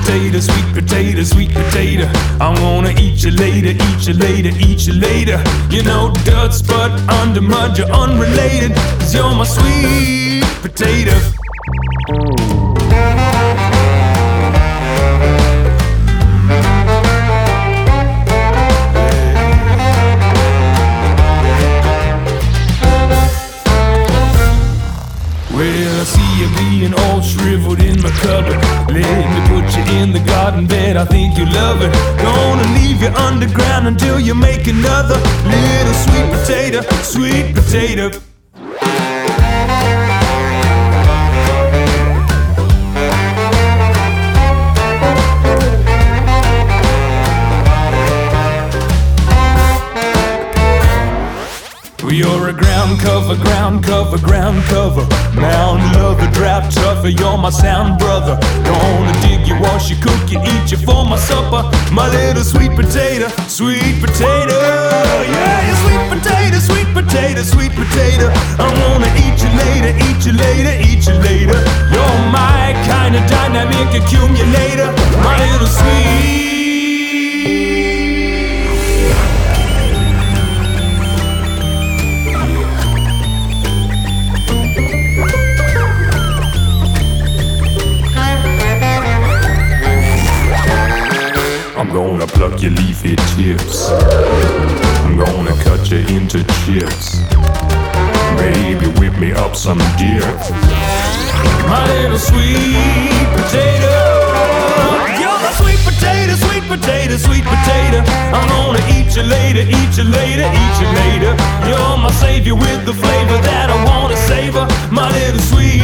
potato, sweet potato, sweet potato. I wanna eat you later, eat you later, eat you later. You know dirt, but under mud, you're unrelated, 'cause you're my sweet potato. Well, I see you being all shriveled in my cupboard. Let me put you in the garden bed, I think you love it. Gonna leave you underground until you make another little sweet potato, sweet potato. You're a ground cover, ground cover, ground cover. Mound lover, draft tougher, you're my sound brother. Gonna dig you, wash you, cook you, eat you for my supper. My little sweet potato, sweet potato. Yeah, you sweet potato, sweet potato, sweet potato. I wanna eat you later, eat you later, eat you later. You're my kind of dynamic accumulator. My little sweet. I'm gonna pluck your leafy tips. I'm gonna cut you into chips. Maybe whip me up some dip. My little sweet potato. You're my sweet potato, sweet potato, sweet potato. I'm gonna eat you later, eat you later, eat you later. You're my savior with the flavor that I wanna savor. My little sweet